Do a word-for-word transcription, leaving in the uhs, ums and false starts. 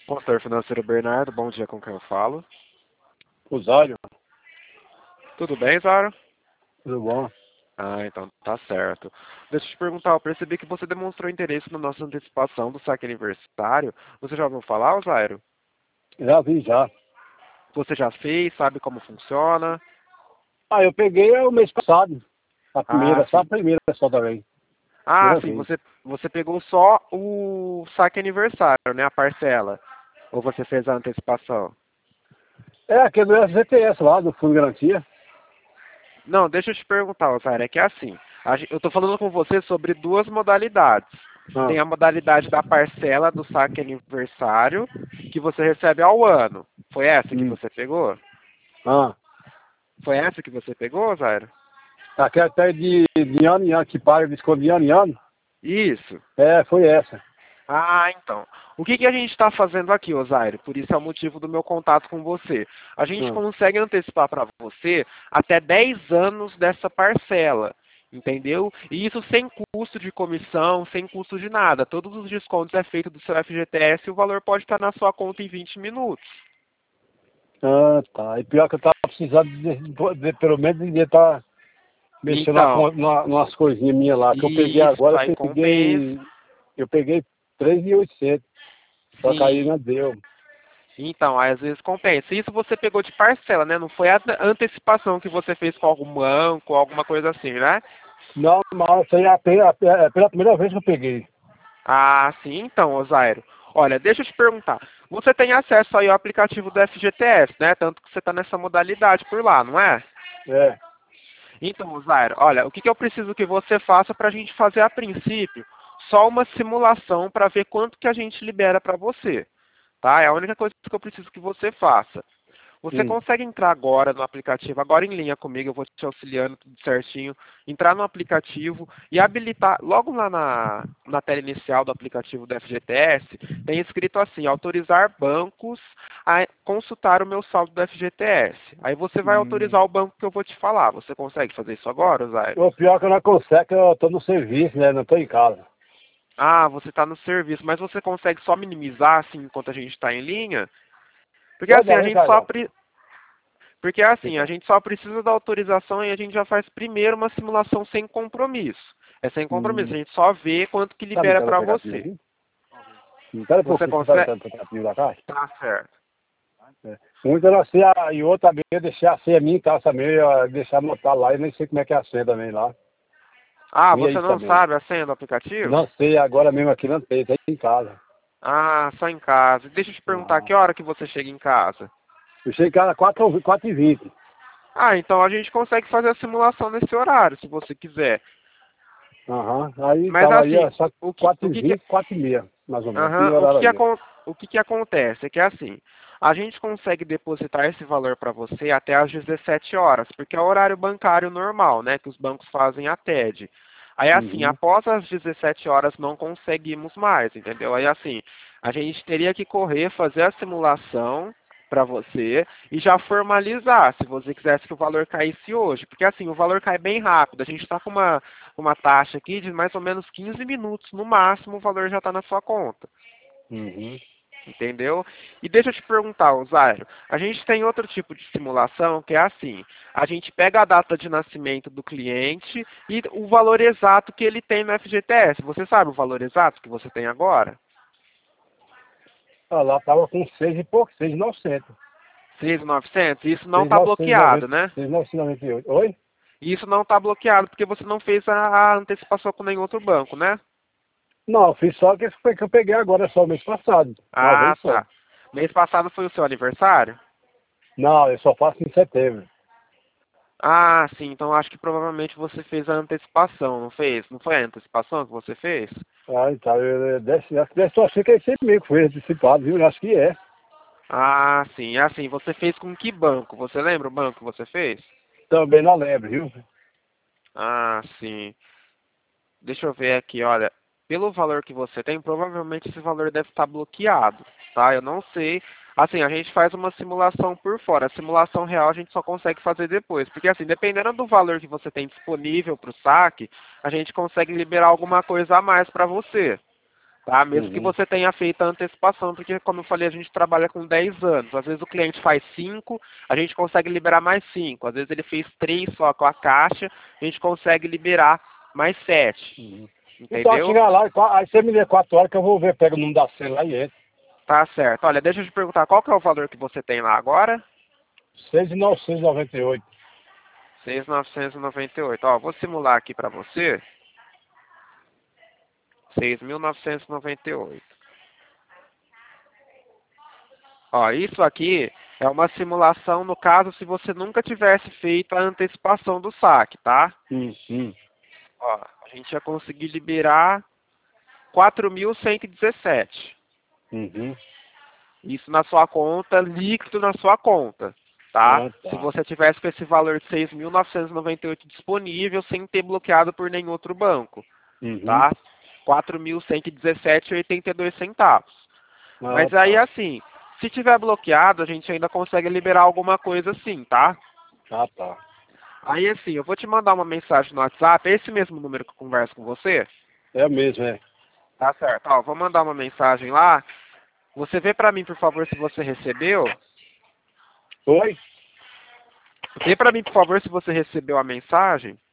Consultor financeiro Bernardo, bom dia, com quem eu falo? Osório, Tudo bem, Zara? tudo bom? Ah, então tá certo. Deixa eu te perguntar, eu percebi que você demonstrou interesse na nossa antecipação do saque aniversário. Você já ouviu falar, Zairo? Já vi, já. Você já fez, sabe como funciona? Ah, eu peguei o mês passado, a Ah, primeira, só a sim. primeira só também. Ah, Primeira sim, vez. você, você pegou só o saque aniversário, né, a parcela. Ou você fez a antecipação? É aquele do F G T S lá, do Fundo de Garantia. Não, deixa eu te perguntar, Zairo, é que é assim, a gen- eu tô falando com você sobre duas modalidades. Ah, Tem a modalidade da parcela do saque aniversário, que você recebe ao ano. Foi essa que hum, você pegou? ah. Foi essa que você pegou, Zairo? Aquela até de, de ano em ano, que paga desconto de ano em ano. Isso. É, foi essa. Ah, então. O que, que a gente está fazendo aqui, Osairo? Por isso é o motivo do meu contato com você. A gente Ah, consegue antecipar para você até dez anos dessa parcela, entendeu? E isso sem custo de comissão, sem custo de nada. Todos os descontos é feito do seu F G T S e o valor pode estar na sua conta em vinte minutos. ah, tá. E pior que eu tava precisando de, de- de- pelo menos de estar mexendo na, Então, con- na, nas coisinhas minhas lá, que eu peguei isso agora, aí eu compensa. peguei. Eu peguei três mil e oitocentos. Só que aí Sim. não deu. Então, aí às vezes compensa. Isso você pegou de parcela, né? Não foi a antecipação que você fez com algum banco, alguma coisa assim, né? Não, mas isso aí é pela, é pela primeira vez que eu peguei. Ah, sim, então, Osairo. Olha, deixa eu te perguntar. Você tem acesso aí ao aplicativo do F G T S, né? Tanto que você está nessa modalidade por lá, não é? É. Então, Osairo, olha, o que, que eu preciso que você faça para a gente fazer a princípio? Só uma simulação para ver quanto que a gente libera para você, tá? É a única coisa que eu preciso que você faça. Você Hum. consegue entrar agora no aplicativo, agora em linha comigo, eu vou te auxiliando tudo certinho, entrar no aplicativo e habilitar, logo lá na, na tela inicial do aplicativo do F G T S, tem escrito assim, autorizar bancos a consultar o meu saldo do F G T S. Aí você vai Hum. autorizar o banco que eu vou te falar. Você consegue fazer isso agora, Zairo? O pior é que eu não consigo, que eu tô no serviço, né? Não tô em casa. Ah, você está no serviço, mas você consegue só minimizar assim enquanto a gente está em linha? Porque Pode assim, dar, a vem gente cá, só, já. pre- Porque assim, a Fica. gente só precisa da autorização e a gente já faz primeiro uma simulação sem compromisso. É sem compromisso, Hum. a gente só vê quanto que Sabe libera entrar no para aplicativo você. aqui? Hum, Espera um Você pouquinho, você sabe consegue? entrar no aplicativo da Caixa? Tá certo. É. Um eu não sei, a, e outra também, eu deixei a senha minha em casa também, eu deixei anotar lá, e nem sei como é que é a senha também lá. Ah, E é você isso não também. sabe a senha do aplicativo? Não sei, agora mesmo aqui não tem, tem em casa. Ah, só em casa. Deixa eu te perguntar, Aham. que hora que você chega em casa? Eu cheguei em casa quatro e vinte. Ah, então a gente consegue fazer a simulação nesse horário, se você quiser. Aham. Aí Mas tava aí, assim, ó, só o que, quatro o e que, que vinte, quatro e meia, mais ou menos. Tem Aham, O que horário que, aí, ó. acon- o que que acontece é que assim, a gente consegue depositar esse valor para você até às dezessete horas, porque é o horário bancário normal, né, que os bancos fazem a TED. Aí assim, Uhum. após as dezessete horas não conseguimos mais, entendeu? Aí assim, a gente teria que correr, fazer a simulação para você e já formalizar, se você quisesse que o valor caísse hoje, porque assim, o valor cai bem rápido. A gente está com uma uma taxa aqui de mais ou menos quinze minutos, no máximo o valor já está na sua conta. Uhum. Entendeu? E deixa eu te perguntar, Osário, a gente tem outro tipo de simulação que é assim, a gente pega a data de nascimento do cliente e o valor exato que ele tem no F G T S. Você sabe o valor exato que você tem agora? Ah, lá tava com seis e pouco, seis mil e novecentos. seis mil e novecentos? Isso não seis está mil novecentos e noventa, bloqueado, né? seis mil novecentos e noventa e oito. Oi? Isso não está bloqueado porque você não fez a, a antecipação com nenhum outro banco, né? Não, eu fiz só que esse foi que eu peguei agora, só o mês passado. Uma Ah, vez só. tá. Mês passado foi o seu aniversário? Não, eu só faço em setembro. Ah, sim, então acho que provavelmente você fez a antecipação, não fez? Não foi a antecipação que você fez? Ah, então, eu, eu, desse, acho que desse só achei que é esse mesmo que foi antecipado, viu? Eu acho que é. Ah, sim, é assim, você fez com que banco? Você lembra o banco que você fez? Também não lembro, viu? Ah, sim. Deixa eu ver aqui, olha, pelo valor que você tem, provavelmente esse valor deve estar bloqueado, tá? Eu não sei. Assim, a gente faz uma simulação por fora. A simulação real a gente só consegue fazer depois. Porque, assim, dependendo do valor que você tem disponível para o saque, a gente consegue liberar alguma coisa a mais para você. tá? Mesmo que Uhum. você tenha feito a antecipação, porque, como eu falei, a gente trabalha com dez anos. Às vezes o cliente faz cinco, a gente consegue liberar mais cinco. Às vezes ele fez três só com a caixa, a gente consegue liberar mais sete. Uhum. Então, Entendeu? chegar lá, aí você me dê quatro horas que eu vou ver, pega o número da cena lá e entra. Tá certo. Olha, deixa eu te perguntar, qual que é o valor que você tem lá agora? seis mil novecentos e noventa e oito. seis mil novecentos e noventa e oito. Ó, vou simular aqui para você. seis mil novecentos e noventa e oito. Ó, isso aqui é uma simulação no caso se você nunca tivesse feito a antecipação do saque, tá? Hum, hum. Ó, a gente ia conseguir liberar quatro mil cento e dezessete. Uhum. Isso na sua conta, líquido na sua conta, tá? Ah, Se tá. você tivesse com esse valor de seis mil novecentos e noventa e oito disponível sem ter bloqueado por nenhum outro banco, Uhum. tá? quatro mil cento e dezessete reais e oitenta e dois centavos. Ah, Mas aí, tá. assim, se tiver bloqueado, a gente ainda consegue liberar alguma coisa assim, tá? Ah, tá. Aí, assim, eu vou te mandar uma mensagem no WhatsApp, é esse mesmo número que eu converso com você? É mesmo, é. Tá certo. Ó, vou mandar uma mensagem lá. Você vê pra mim, por favor, se você recebeu. Oi? Vê pra mim, por favor, se você recebeu a mensagem.